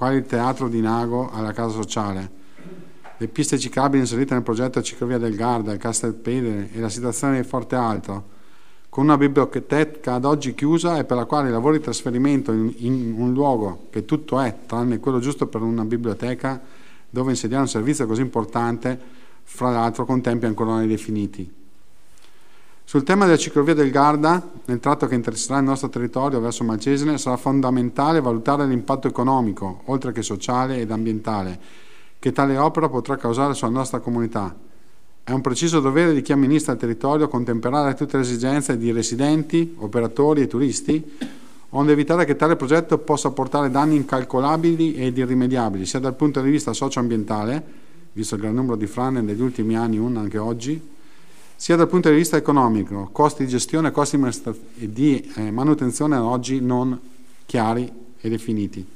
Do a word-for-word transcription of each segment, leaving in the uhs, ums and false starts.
quali il teatro di Nago alla casa sociale, le piste ciclabili inserite nel progetto Ciclovia del Garda, il Castelpedere e la situazione di Forte Alto, con una biblioteca ad oggi chiusa e per la quale i lavori di trasferimento in, in un luogo che tutto è, tranne quello giusto per una biblioteca, dove insediare un servizio così importante, fra l'altro con tempi ancora non definiti. Sul tema della ciclovia del Garda, nel tratto che interesserà il nostro territorio verso Malcesine, sarà fondamentale valutare l'impatto economico, oltre che sociale ed ambientale, che tale opera potrà causare sulla nostra comunità. È un preciso dovere di chi amministra il territorio contemperare tutte le esigenze di residenti, operatori e turisti, onde evitare che tale progetto possa portare danni incalcolabili ed irrimediabili, sia dal punto di vista socio-ambientale, visto il gran numero di frane negli ultimi anni, un anche oggi, sia dal punto di vista economico, costi di gestione e costi di manutenzione oggi non chiari e definiti,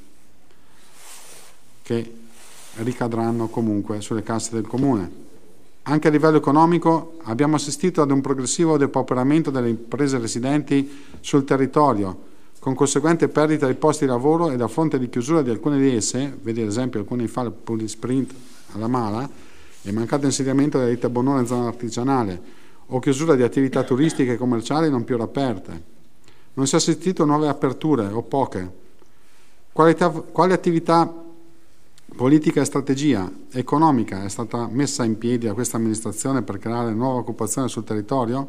che ricadranno comunque sulle casse del Comune. Anche a livello economico abbiamo assistito ad un progressivo depauperamento delle imprese residenti sul territorio, con conseguente perdita di posti di lavoro e a fronte di chiusura di alcune di esse, vedi ad esempio alcuni fa il Pulisprint alla Mala, e mancato insediamento della ditta Bonone in zona artigianale, o chiusura di attività turistiche e commerciali non più aperte. Non si è assistito a nuove aperture, o poche. Qualità, quale attività politica e strategia economica è stata messa in piedi da questa amministrazione per creare nuova occupazione sul territorio?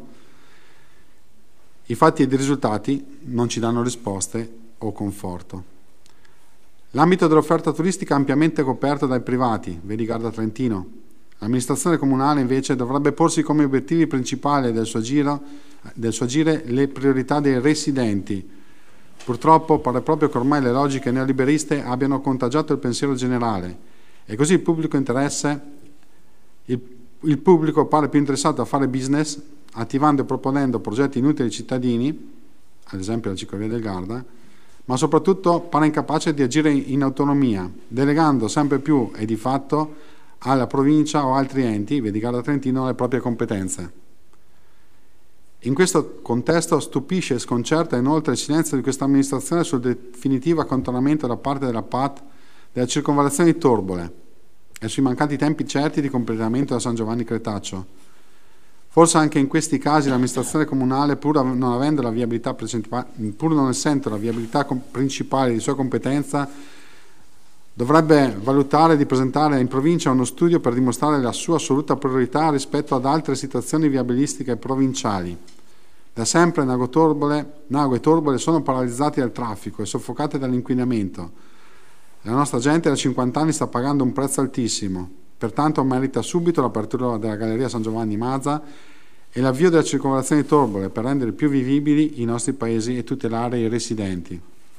I fatti ed i risultati non ci danno risposte o conforto. L'ambito dell'offerta turistica è ampiamente coperto dai privati, vedi Garda Trentino. L'amministrazione comunale invece dovrebbe porsi come obiettivi principali del suo, giro, del suo agire le priorità dei residenti. Purtroppo pare proprio che ormai le logiche neoliberiste abbiano contagiato il pensiero generale e così il pubblico interesse, il, il pubblico pare più interessato a fare business, attivando e proponendo progetti inutili ai cittadini, ad esempio la ciclovia del Garda, ma soprattutto pare incapace di agire in autonomia, delegando sempre più e di fatto alla provincia o altri enti, vedi Garda Trentino, le proprie competenze. In questo contesto stupisce e sconcerta inoltre il silenzio di questa amministrazione sul definitivo accantonamento da parte della P A T della circonvallazione di Torbole e sui mancanti tempi certi di completamento da San Giovanni Cretaccio. Forse anche in questi casi l'amministrazione comunale, pur non avendo la viabilità pur non essendo la viabilità principale di sua competenza, dovrebbe valutare di presentare in provincia uno studio per dimostrare la sua assoluta priorità rispetto ad altre situazioni viabilistiche provinciali. Da sempre Nago, Torbole, Nago e Torbole sono paralizzati dal traffico e soffocati dall'inquinamento. La nostra gente da cinquanta anni sta pagando un prezzo altissimo, pertanto merita subito l'apertura della Galleria San Giovanni Mazza e l'avvio della circolazione di Torbole per rendere più vivibili i nostri paesi e tutelare i residenti.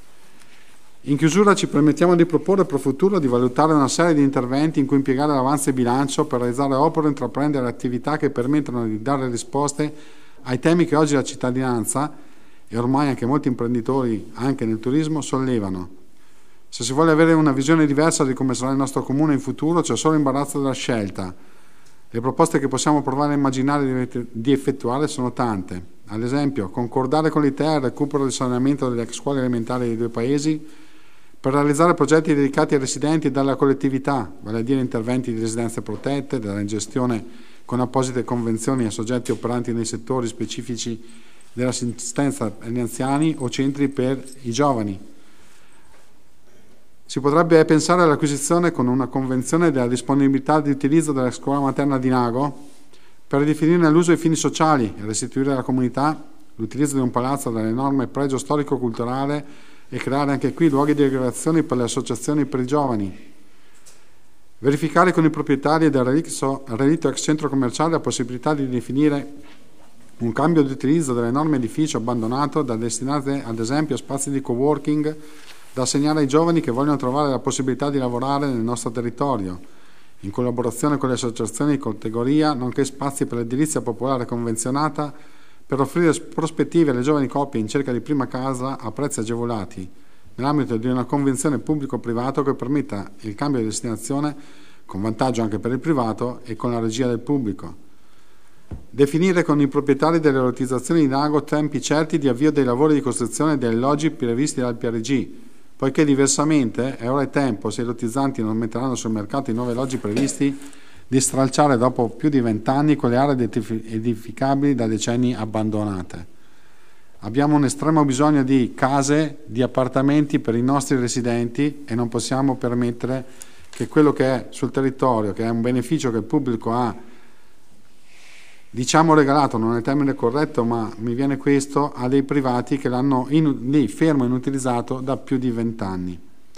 In chiusura ci permettiamo di proporre pro futuro di valutare una serie di interventi in cui impiegare l'avanzo di bilancio per realizzare opere e intraprendere attività che permettano di dare risposte ai temi che oggi la cittadinanza e ormai anche molti imprenditori anche nel turismo sollevano. Se si vuole avere una visione diversa di come sarà il nostro comune in futuro c'è solo imbarazzo della scelta. Le proposte che possiamo provare a immaginare di effettuare sono tante. Ad esempio, concordare con l'I T E A il recupero del saneamento delle scuole elementari dei due paesi per realizzare progetti dedicati ai residenti e alla collettività, vale a dire interventi di residenze protette, della gestione con apposite convenzioni a soggetti operanti nei settori specifici dell'assistenza agli anziani o centri per i giovani. Si potrebbe pensare all'acquisizione con una convenzione della disponibilità di utilizzo della scuola materna di Nago per ridefinirne l'uso ai fini sociali e restituire alla comunità l'utilizzo di un palazzo dall'enorme pregio storico-culturale e creare anche qui luoghi di ricreazione per le associazioni per i giovani. Verificare con i proprietari del relitto ex centro commerciale la possibilità di definire un cambio di utilizzo dell'enorme edificio abbandonato da destinare ad esempio a spazi di coworking da assegnare ai giovani che vogliono trovare la possibilità di lavorare nel nostro territorio, in collaborazione con le associazioni di categoria, nonché spazi per l'edilizia popolare convenzionata per offrire prospettive alle giovani coppie in cerca di prima casa a prezzi agevolati, nell'ambito di una convenzione pubblico-privato che permetta il cambio di destinazione con vantaggio anche per il privato e con la regia del pubblico. Definire con i proprietari delle lottizzazioni di Nago tempi certi di avvio dei lavori di costruzione dei alloggi previsti dal P R G, poiché diversamente è ora il tempo, se i lotizzanti non metteranno sul mercato i nuovi alloggi previsti, di stralciare dopo più di vent'anni quelle aree edificabili da decenni abbandonate. Abbiamo un estremo bisogno di case, di appartamenti per i nostri residenti e non possiamo permettere che quello che è sul territorio, che è un beneficio che il pubblico ha, diciamo regalato, non è il termine corretto, ma mi viene questo, a dei privati che l'hanno in, lì fermo, inutilizzato da più di vent'anni.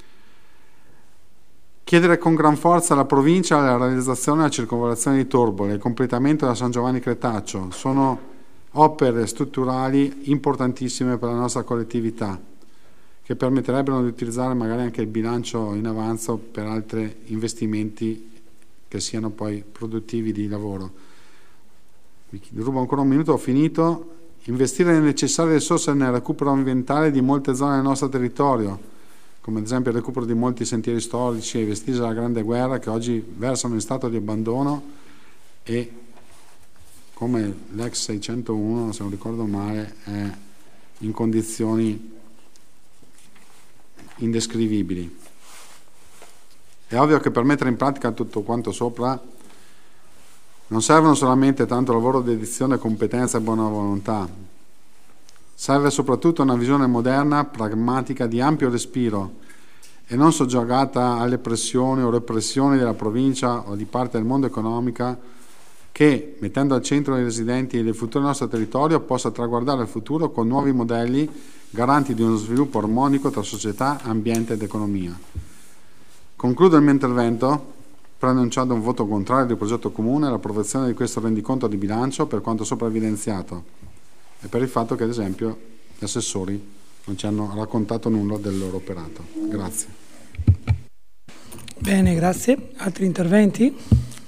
Chiedere con gran forza alla provincia la realizzazione della circonvallazione di Torbole, il completamento della San Giovanni Cretaccio, sono opere strutturali importantissime per la nostra collettività, che permetterebbero di utilizzare magari anche il bilancio in avanzo per altri investimenti che siano poi produttivi di lavoro. Vi rubo ancora un minuto, ho finito. Investire le necessarie risorse nel recupero ambientale di molte zone del nostro territorio, come ad esempio il recupero di molti sentieri storici investiti dalla Grande Guerra che oggi versano in stato di abbandono e come l'ex seicentouno, se non ricordo male, è in condizioni indescrivibili. È ovvio che per mettere in pratica tutto quanto sopra non servono solamente tanto lavoro, dedizione, competenza e buona volontà. Serve soprattutto una visione moderna, pragmatica, di ampio respiro e non soggiogata alle pressioni o repressioni della provincia o di parte del mondo economica che, mettendo al centro i residenti e il futuro del nostro territorio, possa traguardare il futuro con nuovi modelli garanti di uno sviluppo armonico tra società, ambiente ed economia. Concludo il mio intervento preannunciando un voto contrario del progetto comune all'approvazione di questo rendiconto di bilancio per quanto sopra evidenziato e per il fatto che, ad esempio, gli assessori non ci hanno raccontato nulla del loro operato. Grazie. Bene, grazie. Altri interventi?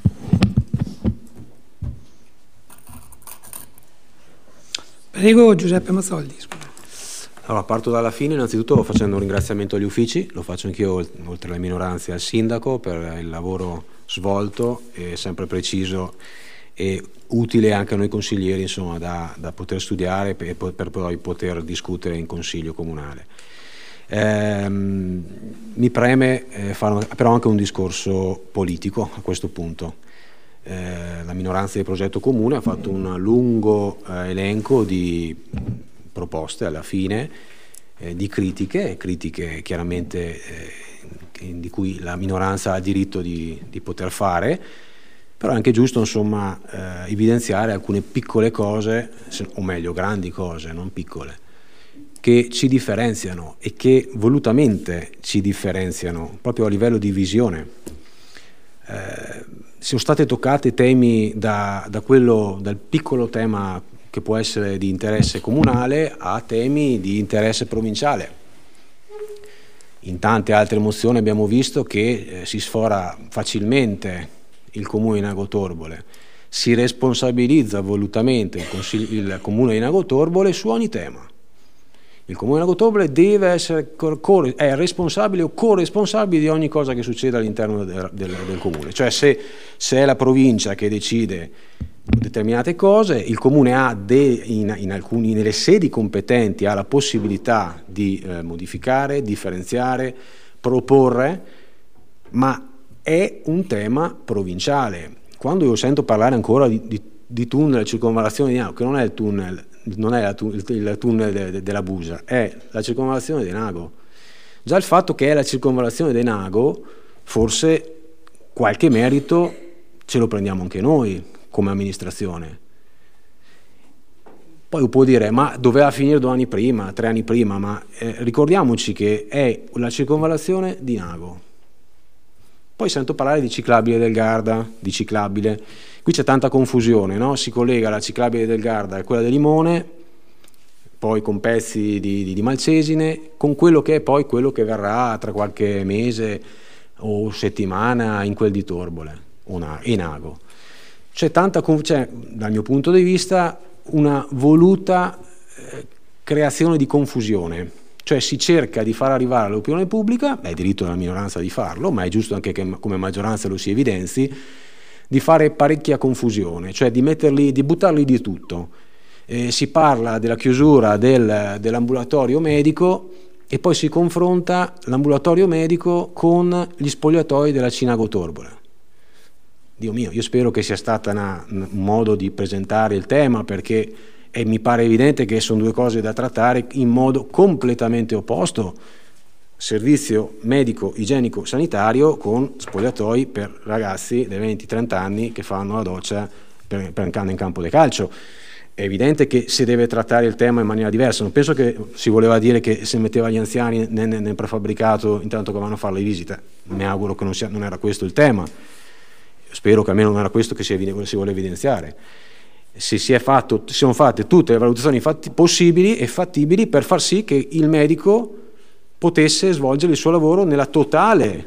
Prego, Giuseppe Mazzoldi. Scusa. Allora, parto dalla fine, innanzitutto facendo un ringraziamento agli uffici, lo faccio anch'io oltre alle minoranze al sindaco per il lavoro svolto, e sempre preciso e utile anche a noi consiglieri, insomma, da, da poter studiare per, per poi poter discutere in consiglio comunale. Ehm, mi preme eh, fare però anche un discorso politico a questo punto. Eh, la minoranza del progetto comune ha fatto un lungo eh, elenco di proposte alla fine, eh, di critiche, critiche chiaramente eh, di cui la minoranza ha diritto di, di poter fare, però è anche giusto, insomma, eh, evidenziare alcune piccole cose, o meglio grandi cose, non piccole, che ci differenziano e che volutamente ci differenziano proprio a livello di visione. Eh, sono state toccate temi da, da quello, dal piccolo tema che può essere di interesse comunale a temi di interesse provinciale. In tante altre mozioni abbiamo visto che eh, si sfora facilmente il comune di Nago Torbole, si responsabilizza volutamente il, consiglio, il comune di Nago Torbole su ogni tema. Il comune di Nago Torbole deve essere è responsabile o corresponsabile di ogni cosa che succede all'interno del, del, del comune. Cioè se, se è la provincia che decide determinate cose, il comune ha de, in, in alcuni, nelle sedi competenti ha la possibilità di eh, modificare, differenziare, proporre, ma è un tema provinciale. Quando io sento parlare ancora di, di, di tunnel, circonvallazione di Nago, che non è il tunnel, non è la, il, il tunnel de, de, della Busa, è la circonvallazione di Nago. Già il fatto che è la circonvallazione di Nago, forse qualche merito ce lo prendiamo anche noi come amministrazione. Poi può dire, ma doveva finire due anni prima, tre anni prima, ma eh, ricordiamoci che è la circonvallazione di Nago. Poi sento parlare di ciclabile del Garda, di ciclabile. Qui c'è tanta confusione, no? Si collega la ciclabile del Garda e quella del Limone, poi con pezzi di, di, di Malcesine, con quello che è poi quello che verrà tra qualche mese o settimana in quel di Torbole e Nago. C'è tanta, c'è, dal mio punto di vista, una voluta eh, creazione di confusione. Cioè si cerca di far arrivare all'opinione pubblica, è diritto della minoranza di farlo, ma è giusto anche che come maggioranza lo si evidenzi, di fare parecchia confusione, cioè di metterli, di buttarli di tutto. Eh, si parla della chiusura del, dell'ambulatorio medico, e poi si confronta l'ambulatorio medico con gli spogliatoi della Cinago Torbole. Dio mio, io spero che sia stato un modo di presentare il tema, perché e mi pare evidente che sono due cose da trattare in modo completamente opposto: servizio medico igienico sanitario con spogliatoi per ragazzi dei venti trenta anni che fanno la doccia per, per andare in campo di calcio. È evidente che si deve trattare il tema in maniera diversa. Non penso che si voleva dire che si metteva gli anziani nel, nel prefabbricato intanto che vanno a fare le visite. Mi auguro che non, sia, non era questo il tema. Spero che almeno non era questo che si, si vuole evidenziare. Si, si, è fatto, si sono fatte tutte le valutazioni fatti, possibili e fattibili per far sì che il medico potesse svolgere il suo lavoro nella totale,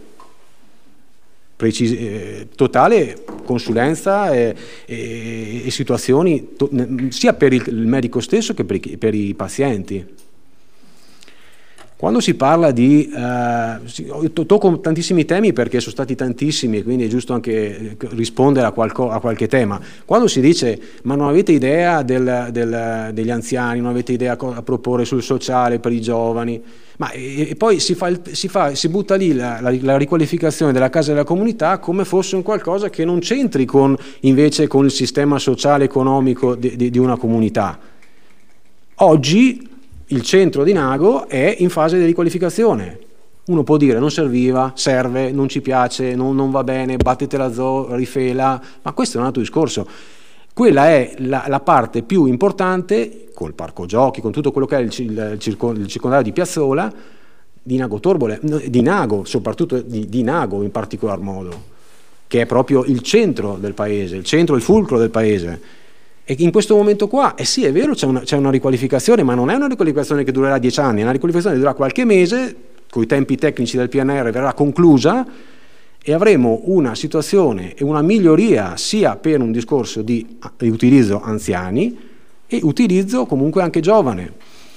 precis- eh, totale consulenza e, e, e situazioni to- sia per il, il medico stesso che per i, per i pazienti. Quando si parla di, eh, tocco tantissimi temi perché sono stati tantissimi e quindi è giusto anche rispondere a, qualco, a qualche tema. Quando si dice ma non avete idea del, del, degli anziani, non avete idea a proporre sul sociale per i giovani, ma e, e poi si, fa il, si, fa, si butta lì la, la, la riqualificazione della casa della comunità come fosse un qualcosa che non c'entri con, invece con il sistema sociale economico di, di, di una comunità. Oggi il centro di Nago è in fase di riqualificazione. Uno può dire non serviva, serve, non ci piace, non, non va bene, battete la zoo, rifela, ma questo è un altro discorso. Quella è la, la parte più importante, col parco giochi, con tutto quello che è il, il, il, circo, il circondario di Piazzola, di Nago Torbole, di Nago, soprattutto di, di Nago in particolar modo, che è proprio il centro del paese, il centro, il fulcro del paese. E in questo momento qua, eh sì, è vero, c'è una, c'è una riqualificazione, ma non è una riqualificazione che durerà dieci anni, è una riqualificazione che durerà qualche mese, con i tempi tecnici del P N R verrà conclusa e avremo una situazione e una miglioria sia per un discorso di utilizzo anziani e utilizzo comunque anche giovane.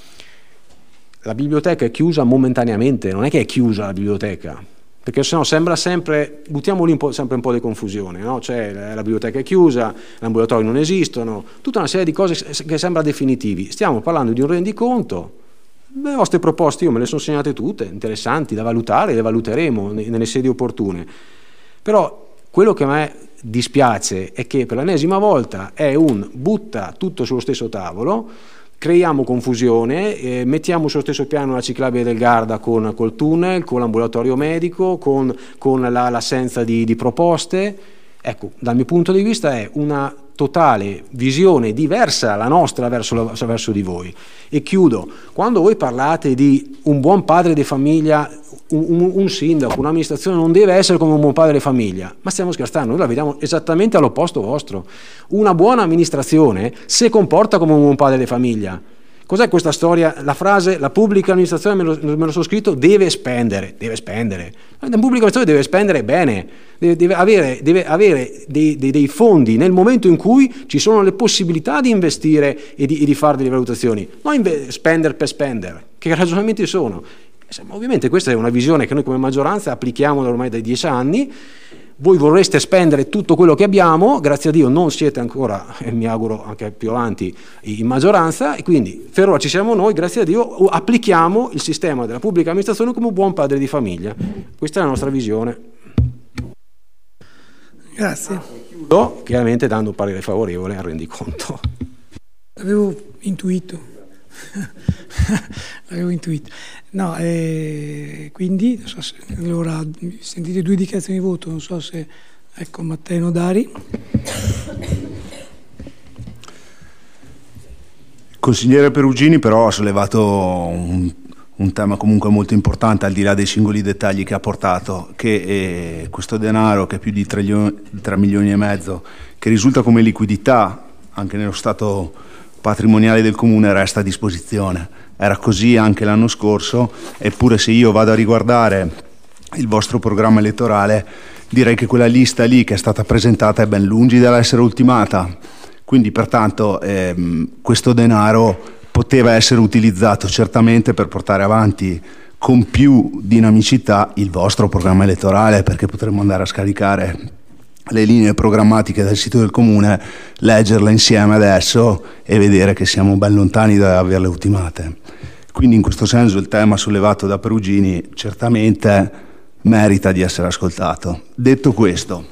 La biblioteca è chiusa momentaneamente, non è che è chiusa la biblioteca, perché sennò sembra sempre, buttiamo lì un po', sempre un po' di confusione, no? Cioè la biblioteca è chiusa, gli ambulatori non esistono, tutta una serie di cose che sembra definitivi. Stiamo parlando di un rendiconto, le vostre proposte io me le sono segnate tutte, interessanti da valutare, le valuteremo nelle sedi opportune, però quello che a me dispiace è che per l'ennesima volta è un butta tutto sullo stesso tavolo, creiamo confusione, eh, mettiamo sullo stesso piano la ciclabile del Garda con col tunnel, con l'ambulatorio medico, con, con la, l'assenza di, di proposte. Ecco, dal mio punto di vista è una totale visione diversa la nostra verso, la, verso di voi. E chiudo, quando voi parlate di un buon padre di famiglia, un, un, un sindaco, un'amministrazione non deve essere come un buon padre di famiglia, ma stiamo scherzando, noi la vediamo esattamente all'opposto vostro. Una buona amministrazione si comporta come un buon padre di famiglia. Cos'è questa storia? La frase, la pubblica amministrazione, me lo, me lo sono scritto, deve spendere, deve spendere. La pubblica amministrazione deve spendere bene, deve, deve avere, deve avere dei, dei, dei fondi nel momento in cui ci sono le possibilità di investire e di, e di fare delle valutazioni, non inve- spendere per spendere. Che ragionamenti sono? Ovviamente questa è una visione che noi come maggioranza applichiamo ormai dai dieci anni. Voi vorreste spendere tutto quello che abbiamo, grazie a Dio non siete ancora, e mi auguro anche più avanti, in maggioranza, e quindi per ora ci siamo noi, grazie a Dio applichiamo il sistema della pubblica amministrazione come un buon padre di famiglia. Questa è la nostra visione. Grazie. Chiudo chiaramente dando un parere favorevole al rendiconto. L'avevo intuito. L'avevo intuito. No, eh, quindi non so se, allora sentite due dichiarazioni di voto, non so se ecco Matteo Nodari. Il consigliere Perugini però ha sollevato un, un tema comunque molto importante, al di là dei singoli dettagli che ha portato, che eh, questo denaro, che è più di tre milioni e mezzo, che risulta come liquidità anche nello stato patrimoniale del comune, resta a disposizione. Era così anche l'anno scorso, eppure se io vado a riguardare il vostro programma elettorale direi che quella lista lì che è stata presentata è ben lungi dall'essere ultimata, quindi pertanto ehm, questo denaro poteva essere utilizzato certamente per portare avanti con più dinamicità il vostro programma elettorale, perché potremmo andare a scaricare le linee programmatiche del sito del comune, leggerle insieme adesso e vedere che siamo ben lontani da averle ultimate. Quindi quindi in questo senso il tema sollevato da Perugini certamente merita di essere ascoltato. Detto questo,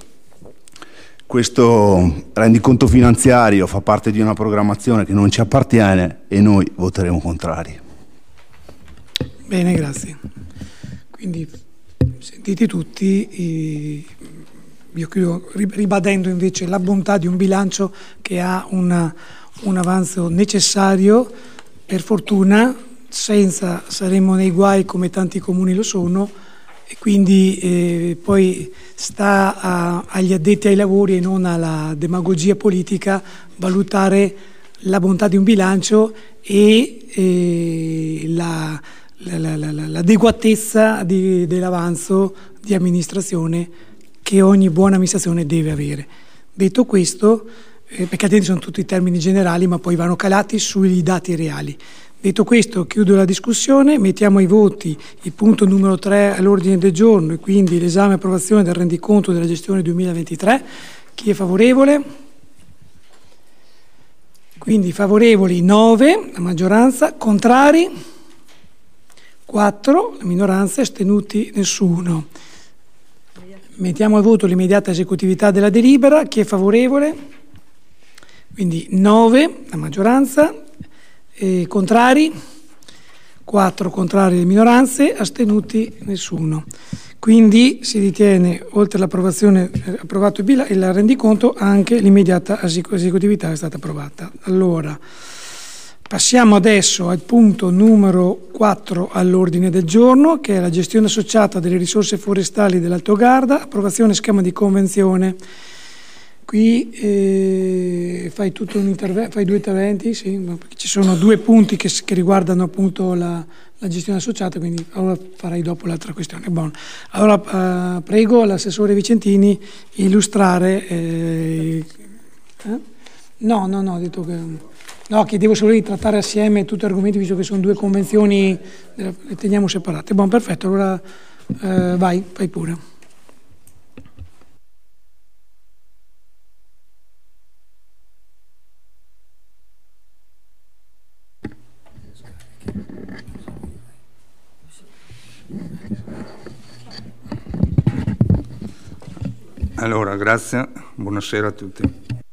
questo rendiconto finanziario fa parte di una programmazione che non ci appartiene e noi voteremo contrari. Bene, grazie. Quindi sentiti tutti, io chiudo ribadendo invece la bontà di un bilancio che ha una, un avanzo necessario. Per fortuna senza saremmo nei guai come tanti comuni lo sono, e quindi eh, poi sta a, agli addetti ai lavori e non alla demagogia politica valutare la bontà di un bilancio e eh, la, la, la, la, l'adeguatezza di, dell'avanzo di amministrazione che ogni buona amministrazione deve avere. Detto questo, eh, perché attenti sono tutti termini generali ma poi vanno calati sui dati reali. Detto questo, chiudo la discussione, mettiamo ai voti il punto numero tre all'ordine del giorno e quindi l'esame e approvazione del rendiconto della gestione duemilaventitré. Chi è favorevole? Quindi favorevoli nove, la maggioranza, contrari quattro, la minoranza, astenuti nessuno. Mettiamo al voto l'immediata esecutività della delibera. Chi è favorevole? Quindi nove, la maggioranza. E contrari? quattro contrari le minoranze, astenuti nessuno. Quindi si ritiene, oltre all'approvazione, eh, approvato il, il rendiconto, anche l'immediata esecutività è stata approvata. Allora, passiamo adesso al punto numero quattro all'ordine del giorno, che è la gestione associata delle risorse forestali dell'Alto Garda, approvazione schema di convenzione. Qui eh, fai, tutto un interve- fai due interventi, sì, ci sono due punti che, che riguardano appunto la, la gestione associata, quindi allora farai dopo l'altra questione. Buono. Allora eh, prego l'assessore Vicentini illustrare. Eh, eh? No, no, no, ho detto che no, chiedevo solo di trattare assieme tutti gli argomenti, visto che sono due convenzioni, le teniamo separate. Buon, perfetto, allora eh, vai, fai pure. Allora, grazie, buonasera a tutti.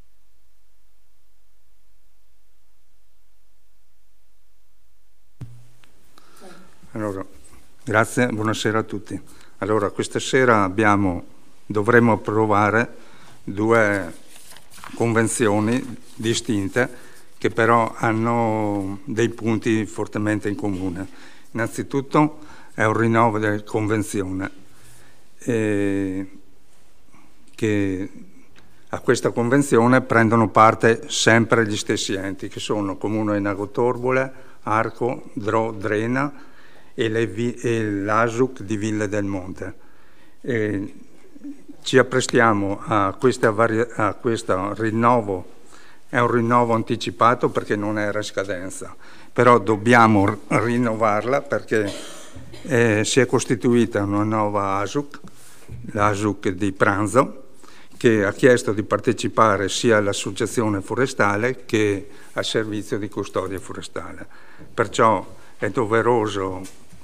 Allora, grazie, buonasera a tutti. Allora, questa sera abbiamo, dovremo approvare due convenzioni distinte che però hanno dei punti fortemente in comune. Innanzitutto è un rinnovo della convenzione, eh, che a questa convenzione prendono parte sempre gli stessi enti, che sono Comune Enago Torbole, Arco, Dro, Drena e, le vi- e l'A S U C di Ville del Monte. E ci apprestiamo a questo vari- a questo rinnovo, è un rinnovo anticipato perché non era in scadenza, però dobbiamo r- rinnovarla perché eh, si è costituita una nuova A S U C, l'A S U C di Pranzo, che ha chiesto di partecipare sia all'associazione forestale che al servizio di custodia forestale. Perciò è doveroso,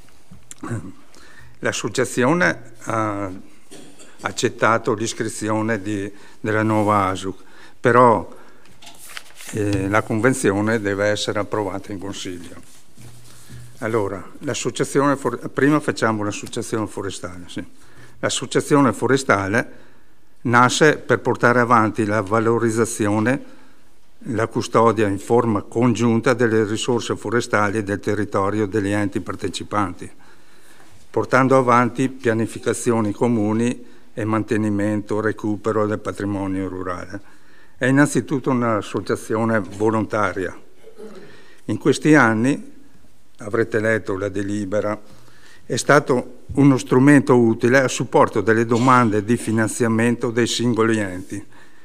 l'associazione ha accettato l'iscrizione di, della nuova A S U C, però eh, la convenzione deve essere approvata in Consiglio. Allora, l'associazione for- prima facciamo l'associazione forestale. Sì. L'associazione forestale nasce per portare avanti la valorizzazione, la custodia in forma congiunta delle risorse forestali del territorio degli enti partecipanti, portando avanti pianificazioni comuni e mantenimento, recupero del patrimonio rurale. È innanzitutto un'associazione volontaria. In questi anni, avrete letto la delibera, è stato uno strumento utile a supporto delle domande di finanziamento dei singoli enti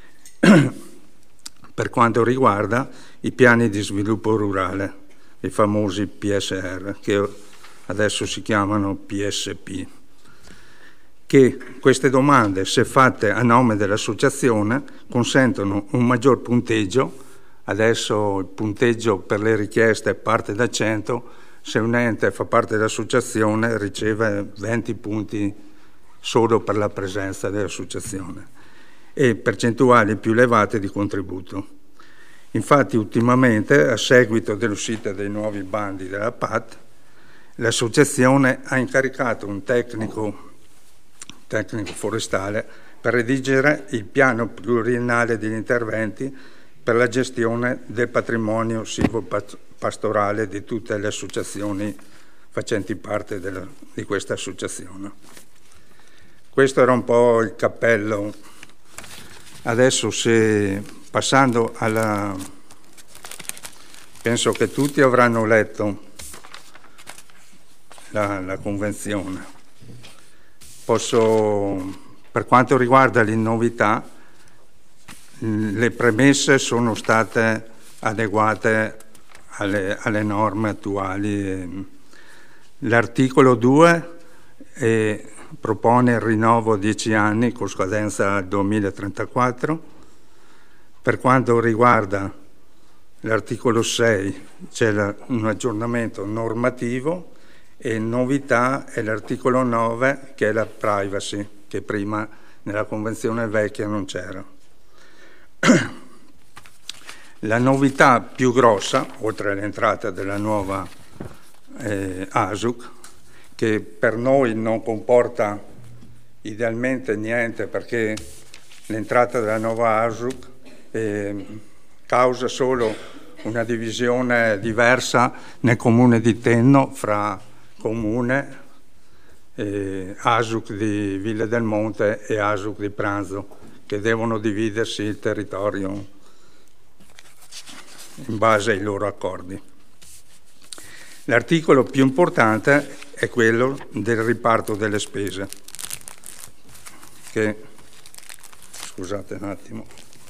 per quanto riguarda i piani di sviluppo rurale, i famosi P S R, che adesso si chiamano P S P, che queste domande, se fatte a nome dell'associazione, consentono un maggior punteggio. Adesso il punteggio per le richieste parte da cento, se un ente fa parte dell'associazione riceve venti punti solo per la presenza dell'associazione e percentuali più elevate di contributo. Infatti ultimamente, a seguito dell'uscita dei nuovi bandi della P A T, l'associazione ha incaricato un tecnico, tecnico forestale per redigere il piano pluriennale degli interventi per la gestione del patrimonio silvopastorale di tutte le associazioni facenti parte della, di questa associazione. Questo era un po' il cappello. Adesso, se passando alla... penso che tutti avranno letto la, la convenzione. Posso, per quanto riguarda le novità, le premesse sono state adeguate alle, alle norme attuali. L'articolo due eh, propone il rinnovo a dieci anni con scadenza al duemilatrentaquattro. Per quanto riguarda l'articolo sei c'è la, un aggiornamento normativo, e novità è l'articolo nove, che è la privacy, che prima nella convenzione vecchia non c'era. La novità più grossa, oltre all'entrata della nuova eh, A S U C, che per noi non comporta idealmente niente, perché l'entrata della nuova A S U C eh, causa solo una divisione diversa nel comune di Tenno fra comune, eh, A S U C di Ville del Monte e A S U C di Pranzo, che devono dividersi il territorio in base ai loro accordi. L'articolo più importante è quello del riparto delle spese, che, scusate un attimo,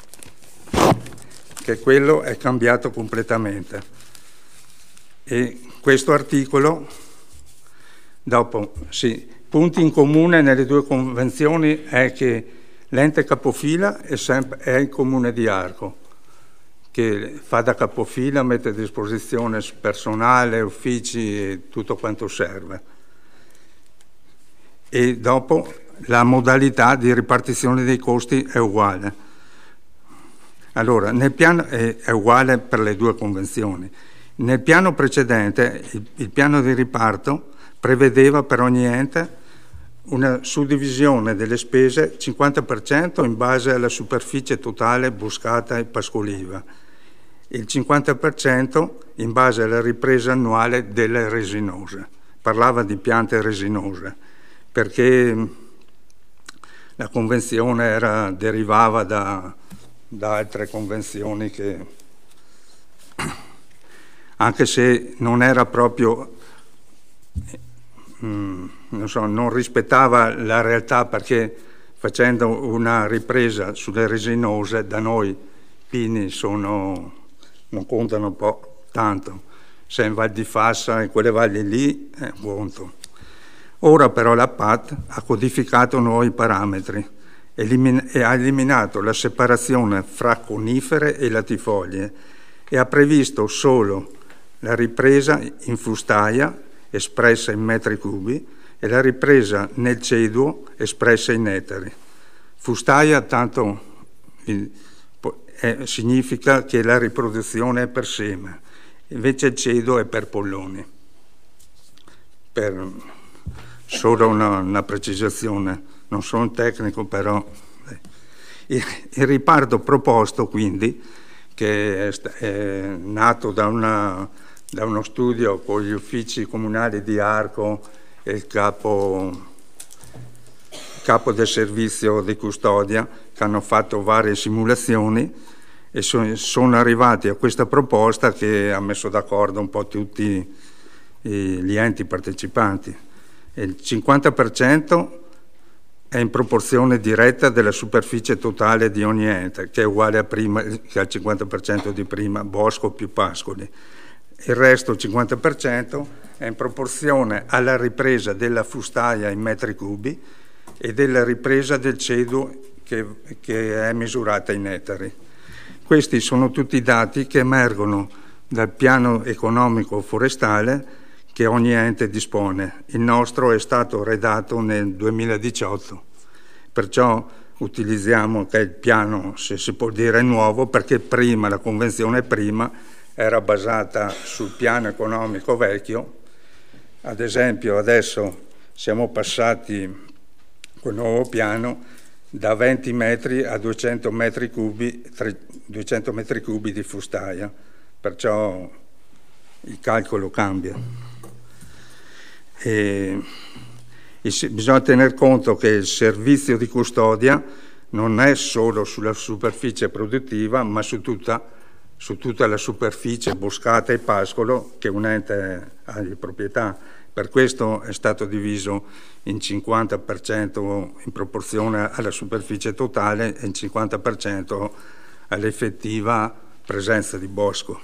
che quello è cambiato completamente. E questo articolo, dopo, sì, punti in comune nelle due convenzioni è che l'ente capofila è, sempre, è il comune di Arco, che fa da capofila, mette a disposizione personale, uffici e tutto quanto serve. E dopo la modalità di ripartizione dei costi è uguale. Allora, nel piano è, è uguale per le due convenzioni. Nel piano precedente, il, il piano di riparto prevedeva per ogni ente una suddivisione delle spese cinquanta per cento in base alla superficie totale boscata e pascoliva, il cinquanta per cento in base alla ripresa annuale delle resinose. Parlava di piante resinose perché la convenzione era, derivava da, da altre convenzioni che, anche se non era proprio mm, non so, non rispettava la realtà, perché facendo una ripresa sulle resinose da noi pini sono, non contano un po' tanto, se in Val di Fassa e quelle valli lì è un conto. Ora però la P A T ha codificato nuovi parametri elimin- e ha eliminato la separazione fra conifere e latifoglie e ha previsto solo la ripresa in fustaia espressa in metri cubi e la ripresa nel ceduo espressa in ettari. Fustaia tanto è, significa che la riproduzione è per seme, invece il ceduo è per polloni. Per solo una, una precisazione, non sono un tecnico, però il, il riparto proposto quindi, che è, è nato da, una, da uno studio con gli uffici comunali di Arco e il capo, capo del servizio di custodia, che hanno fatto varie simulazioni e so, sono arrivati a questa proposta che ha messo d'accordo un po' tutti gli enti partecipanti. Il cinquanta per cento è in proporzione diretta della superficie totale di ogni ente, che è uguale a prima, che al cinquanta per cento di prima, bosco più pascoli. Il resto, il cinquanta per cento, è in proporzione alla ripresa della fustaia in metri cubi e della ripresa del ceduo che, che è misurata in ettari. Questi sono tutti dati che emergono dal piano economico forestale, che ogni ente dispone. Il nostro è stato redatto nel duemiladiciotto, perciò utilizziamo che il piano, se si può dire, nuovo, perché prima, la convenzione prima, era basata sul piano economico vecchio. Ad esempio adesso siamo passati col nuovo piano da venti metri a duecento metri cubi, duecento metri cubi di fustaia, perciò il calcolo cambia. E, e bisogna tener conto che il servizio di custodia non è solo sulla superficie produttiva, ma su tutta, su tutta la superficie boscata e pascolo che un ente ha di proprietà. Per questo è stato diviso in cinquanta per cento in proporzione alla superficie totale e in cinquanta per cento all'effettiva presenza di bosco.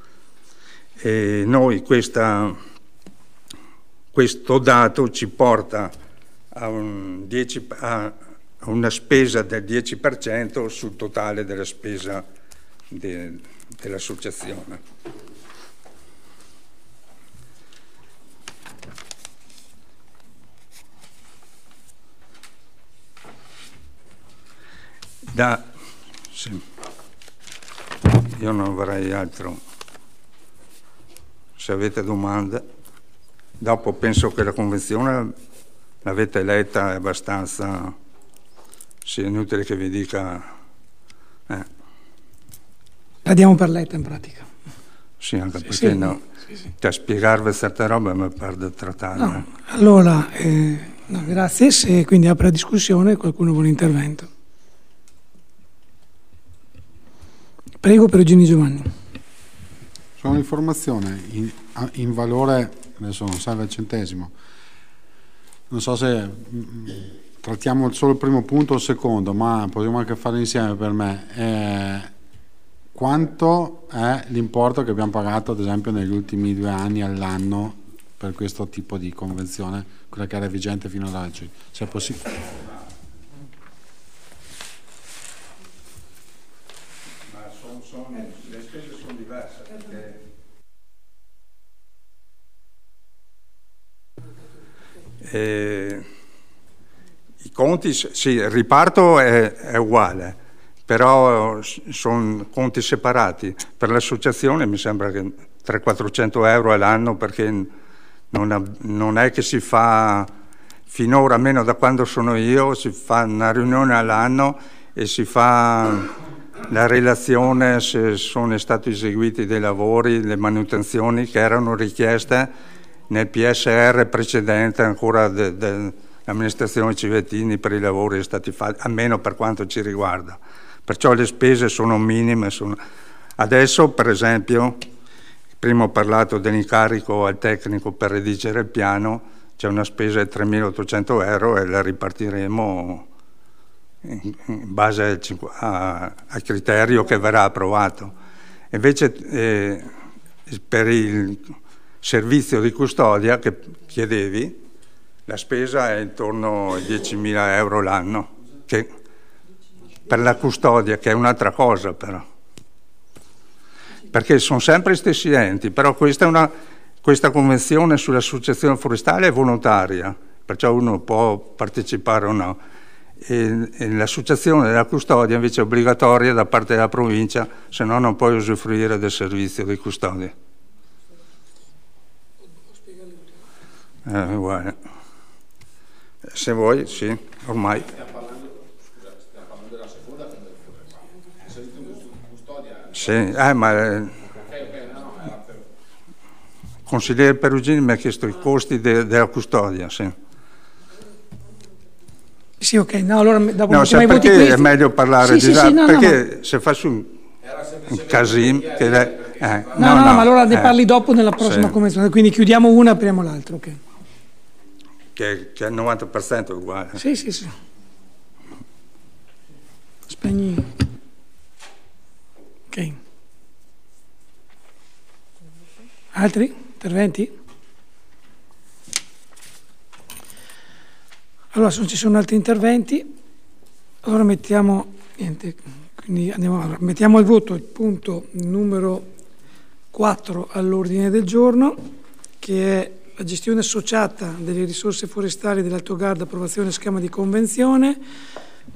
E noi questa, questo dato ci porta a, un dieci, a una spesa del dieci per cento sul totale della spesa de, dell'associazione. Da, sì. Io non avrei altro. Se avete domande, dopo penso che la convenzione l'avete letta, è abbastanza, sì, è inutile che vi dica. Eh. La diamo per letta in pratica. Sì, anche sì, perché sì, no, sì, sì. Cioè, spiegarvi certe robe mi perde trattare. No. Allora, eh, no, grazie. Se quindi apre la discussione, qualcuno vuole intervento. Prego, Perugini Giovanni. Sono un'informazione in, in valore, adesso non serve il centesimo, non so se mh, trattiamo solo il primo punto o il secondo, ma possiamo anche fare insieme per me. Eh, quanto è l'importo che abbiamo pagato ad esempio negli ultimi due anni all'anno per questo tipo di convenzione, quella che era vigente fino ad oggi? Se è possibile. Le spese sono diverse perché eh, i conti, sì, il riparto è, è uguale, però sono conti separati. Per l'associazione mi sembra che trecento quattrocento euro all'anno, perché non, ha, non è che si fa, finora, almeno da quando sono io, si fa una riunione all'anno e si fa la relazione se sono stati eseguiti dei lavori, le manutenzioni che erano richieste nel P S R precedente ancora de, de, dell'amministrazione Civettini per i lavori stati fatti, almeno per quanto ci riguarda. Perciò le spese sono minime. Sono... Adesso, per esempio, prima ho parlato dell'incarico al tecnico per redigere il piano, c'è una spesa di tremilaottocento euro e la ripartiremo in base al, a, al criterio che verrà approvato. Invece eh, per il servizio di custodia che chiedevi, la spesa è intorno ai diecimila euro l'anno, che per la custodia, che è un'altra cosa però, perché sono sempre gli stessi enti, però questa, è una, questa convenzione sull'associazione forestale è volontaria, perciò uno può partecipare o no. E, e l'associazione della custodia invece è obbligatoria da parte della provincia, se no non puoi usufruire del servizio di custodia. Eh, uguale. Se vuoi, sì, ormai. Stiamo parlando, scusa, stiamo parlando della seconda o del servizio di custodia? Sì, eh, ma eh, il consigliere Perugini mi ha chiesto i costi de, della custodia, sì. Sì, ok, no, allora dopo no, sai perché questi... è meglio parlare sì, di sì, sì, no, perché no, ma... se faccio un, un casino che le... eh, no, no, no, no, ma allora ne eh, parli dopo nella prossima sì. convenzione, quindi chiudiamo una, apriamo l'altra, ok. Che, che è il novanta per cento è uguale. Sì, sì, sì. Spegni. Ok. Altri interventi? Allora, se non ci sono altri interventi, allora mettiamo, niente, quindi andiamo, allora, mettiamo al voto il punto numero quattro all'ordine del giorno, che è la gestione associata delle risorse forestali dell'Altogarda, approvazione schema di convenzione.